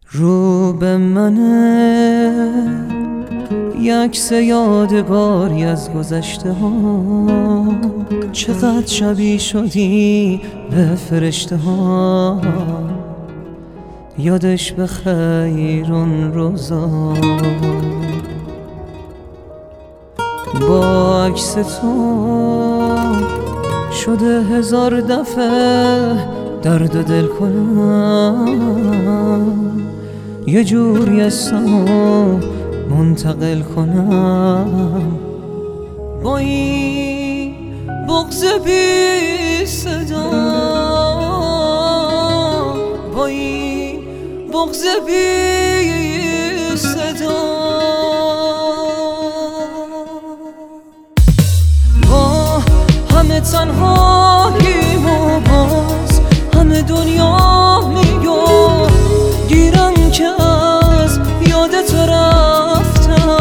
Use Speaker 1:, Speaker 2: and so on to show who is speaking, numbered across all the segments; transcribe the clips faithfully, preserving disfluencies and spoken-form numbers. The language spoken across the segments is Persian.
Speaker 1: رو به منه یکس یادگاری از گذشته ها، چقدر شبیه شدی به فرشته ها. یادش بخیر اون روزا، با عکس تو شده هزار دفعه درد و دل کنم، یه جوری اسمو منتقل کنم. با این بغض بی صدا، با این بغض بی صدا، با همه تنهاییم و باز همه دنیا میگو گیرم که از یادت رفتم.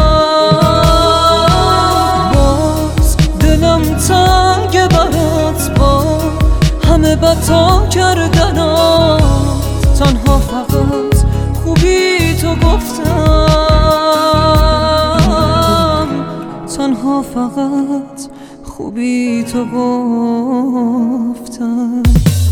Speaker 1: باز دلم تنگ برات، با همه بتا کردنات، تنها فقط خوبی تو گفتم، تنها فقط خوبی تو گفتم.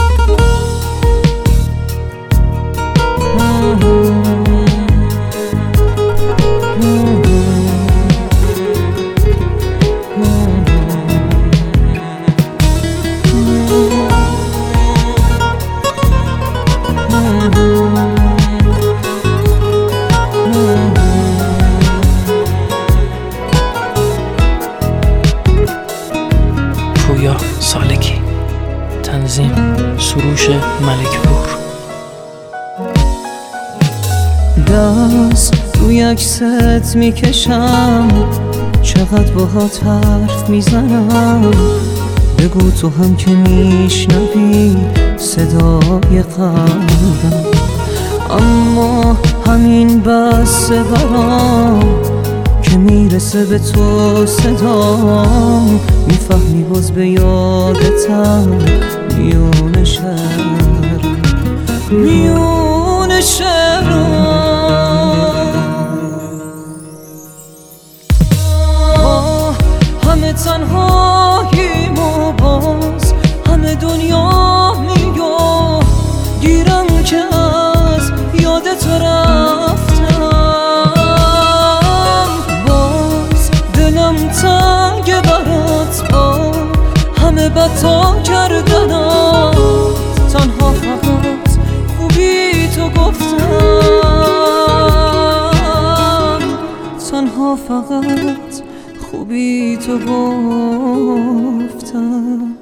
Speaker 2: پویا سالکی، تنظیم سروش ملکپور.
Speaker 1: دست روی عکست میکشم، چقدر باهات حرف میزنم. بگو تو هم که میشنوی صدای قلبم، اما همین بسه برام که میرسه به تو صدام. میفهمی باز به یادتم میون شهر، میون شهر. با همه تنهاییم و باز همه دنیا میگو گیرم که از یادت رفتم. باز دلم تنگ برات، با همه بتا کردنات، تنها فقط خوبی تو گفتم، تنها فقط خوبی تو گفتم.